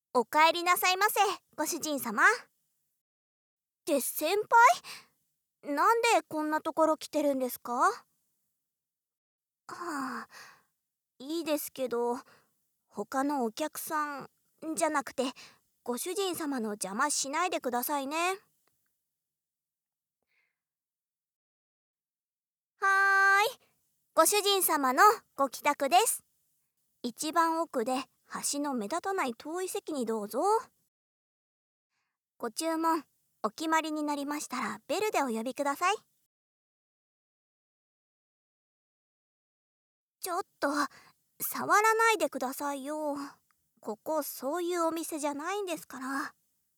お帰りなさいませ、ご主人様。って先輩、なんでこんなところ来てるんですか？はあ、いいですけど、他のお客さんじゃなくて、ご主人様の邪魔しないでくださいね。はーい、ご主人様のご帰宅です。一番奥で橋の目立たない遠い席にどうぞ。ご注文お決まりになりましたらベルでお呼びください。ちょっと触らないでくださいよ。ここそういうお店じゃないんですから。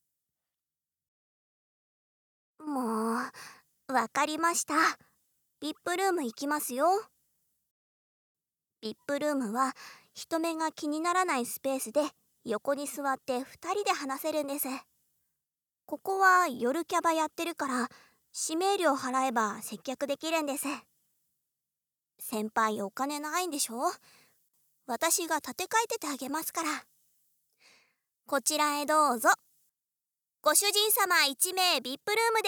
もうわかりました。VIP ルーム行きますよ。VIP ルームは人目が気にならないスペースで、横に座って2人で話せるんです。ここは夜キャバやってるから、指名料払えば接客できるんです。先輩お金ないんでしょ？私が立て替えててあげますから。こちらへどうぞ。ご主人様1名 VIP ルームです。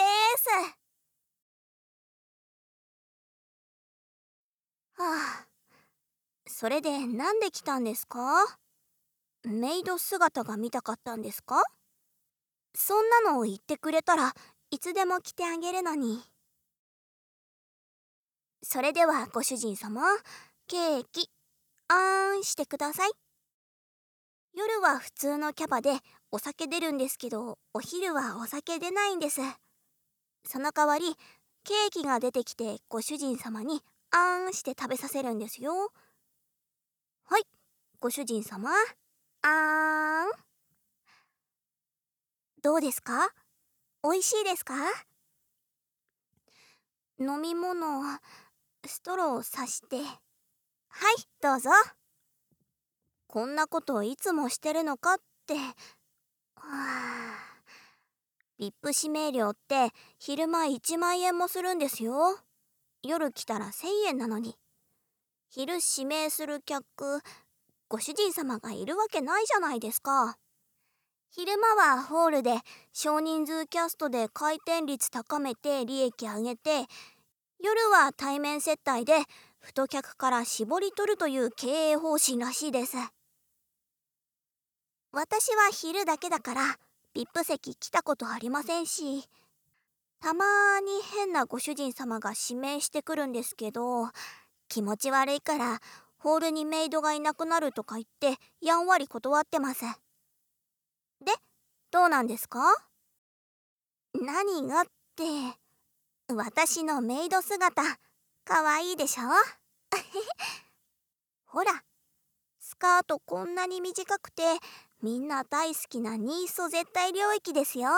はあ、それでなんで来たんですか？メイド姿が見たかったんですか？そんなのを言ってくれたらいつでも着てあげるのに。それではご主人様、ケーキあんしてください。夜は普通のキャバでお酒出るんですけど、お昼はお酒出ないんです。その代わりケーキが出てきて、ご主人様にあんして食べさせるんですよ。はい、ご主人様、あーん。どうですか？おいしいですか？飲み物、ストローをさして。はい、どうぞ。こんなこといつもしてるのかって。はあ、VIP 指名料って昼間1万円もするんですよ。夜来たら1000円なのに。昼指名する客、ご主人様がいるわけないじゃないですか。昼間はホールで少人数キャストで回転率高めて利益上げて、夜は対面接待で太客から絞り取るという経営方針らしいです。私は昼だけだから VIP 席来たことありませんし、たまに変なご主人様が指名してくるんですけど、気持ち悪いからホールにメイドがいなくなるとか言ってやんわり断ってます。で、どうなんですか？何がって、私のメイド姿かわいいでしょ？ほら、スカートこんなに短くてみんな大好きなニーソ絶対領域ですよ。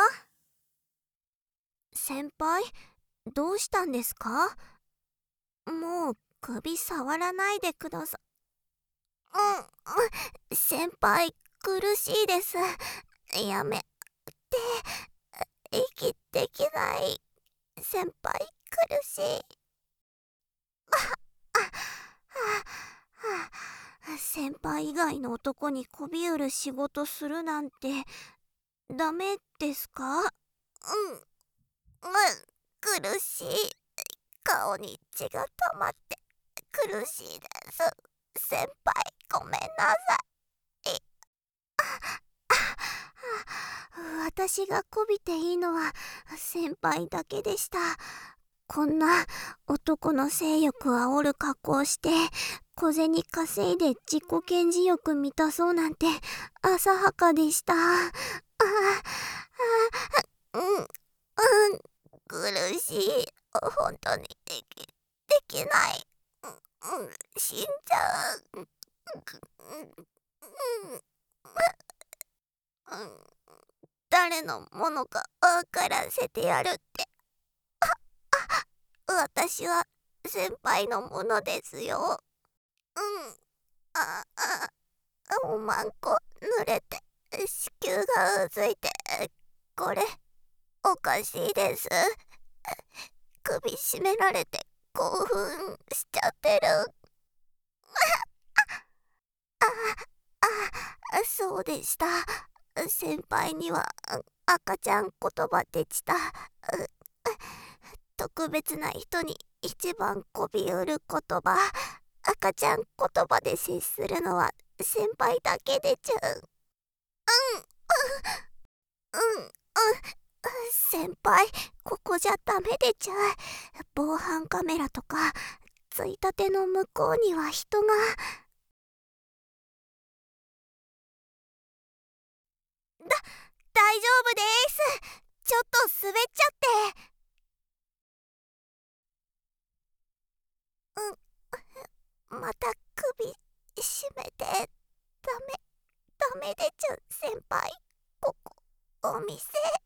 先輩、どうしたんですか？もう首触らないでくださ先輩、苦しいです。やめて。息できない。先輩、苦しい。先輩以外の男にこび売る仕事するなんてダメですか？苦しい。顔に血が溜まって苦しいです。先輩、ごめんなさい。私がこびていいのは先輩だけでした。こんな男の性欲を煽る格好をして小銭稼いで自己顕示欲満たそうなんて浅はかでした。苦しい。本当にできない。死んじゃう。誰のものか分からせてやるって。私は先輩のものですよ。ああ、おまんこ濡れて子宮がうずいて、これおかしいです。首絞められて興奮しちゃってる。あそうでした。 先輩には赤ちゃん言葉でした。特別な人に一番こびうる言葉、赤ちゃん言葉で接するのは先輩だけでちゅ。先輩、ここじゃダメでちゅ。防犯カメラとかついたての向こうには人が。大丈夫です。ちょっと滑っちゃって。また首絞めて。ダメでちゅ先輩。ここお店。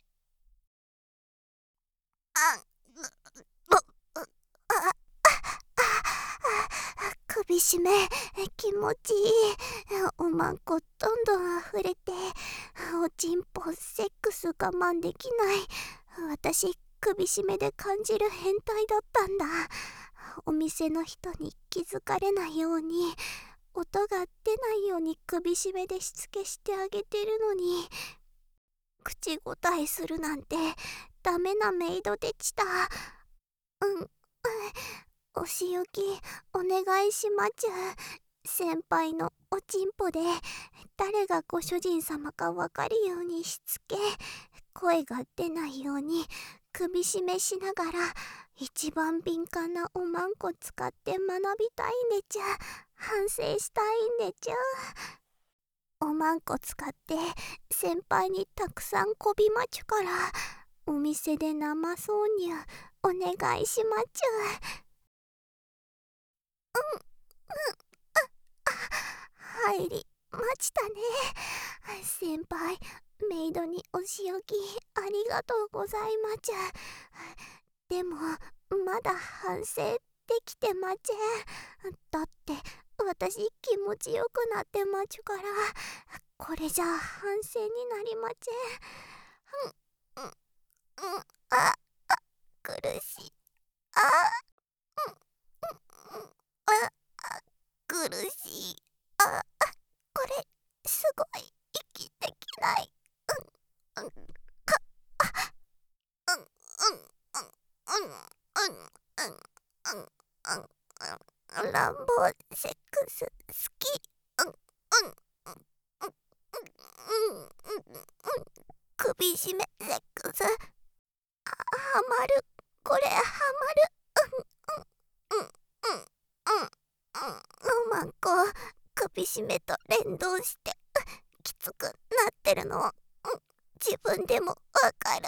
首絞め気持ちいい。おまんこどんどん溢れて、おちんぽセックス我慢できない。私首絞めで感じる変態だったんだ。お店の人に気づかれないように、音が出ないように首絞めでしつけしてあげてるのに、口答えするなんてダメなメイドでした。お仕置きお願いしまちゅ。先輩のおちんぽで誰がご主人様かわかるようにしつけ、声が出ないように首絞めしながら一番敏感なおまんこ使って学びたいんでちゅ。反省したいんでちゅ。おまんこ使って先輩にたくさんこびまちゅから、お店で生挿入お願いしまちゅ。入りましたね。先輩、メイドにお仕置きありがとうございまちゅ。でもまだ反省できてまちゅ。だって私気持ちよくなってまちゅから、これじゃ反省になりまちゅ。苦しい。苦しい。これすごい息できない。乱暴セックス好き。首絞めセックスハマる。これハマる。おまんこ首絞めと連動してきつくなってるの、自分でもわかる。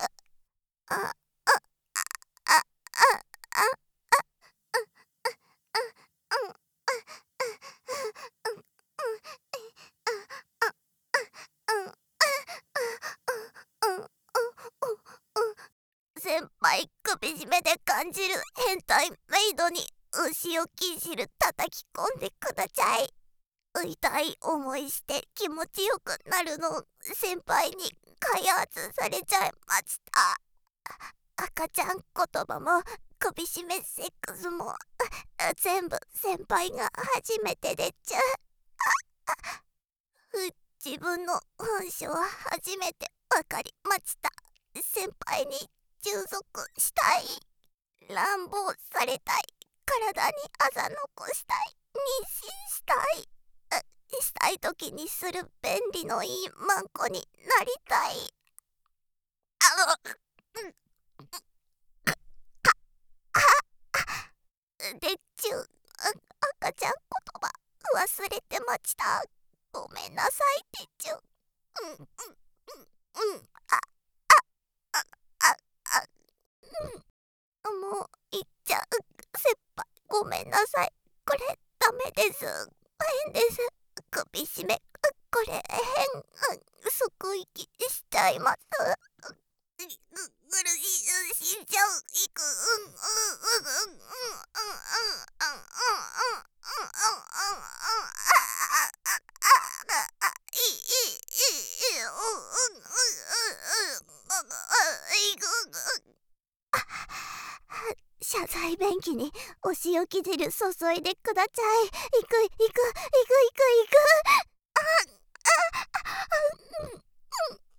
先輩、首絞めで感じる変態メイドに牛をき汁叩き込んでください。痛い思いして気持ちよくなるのを先輩に開発されちゃいました。赤ちゃん言葉も首絞めセックスも全部先輩が初めてでちゅ。自分の本性は初めてわかりました。先輩に従属したい。乱暴されたい。体にあざ残したい。妊娠したい。したい時にする便利のいいマンコになりたい。でっちゅう、赤ちゃん言葉忘れてました。ごめんなさいでっちゅう。もう言っちゃう。先輩ごめんなさい。これダメです。変です。首絞めこれ変。即息しちゃいます。苦しい。死んじゃう。いく。謝罪便器にお仕置き汁注いでください。いく。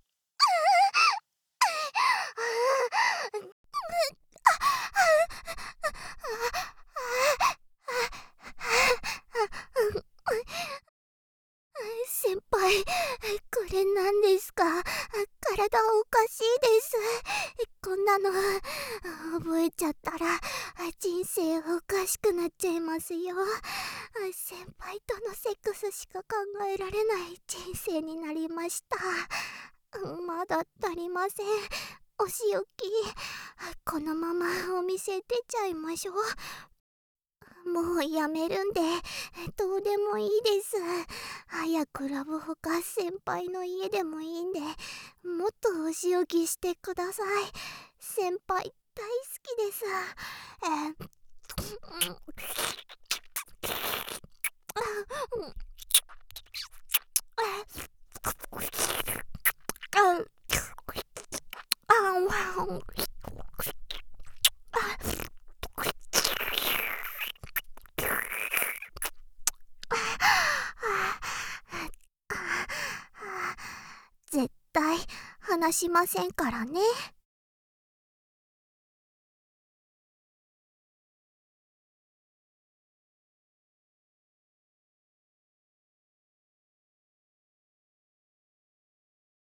先輩、これ何ですか？体おかしいです。こんなの覚えちゃったら人生おかしくなっちゃいますよ。先輩とのセックスしか考えられない人生になりました。まだ足りません。お仕置き、このままお店出ちゃいましょう。もうやめるんでどうでもいいです。早くラブホか先輩の家でもいいんで、もっとお仕置きしてください。先輩大好きです。絶対話しませんからね。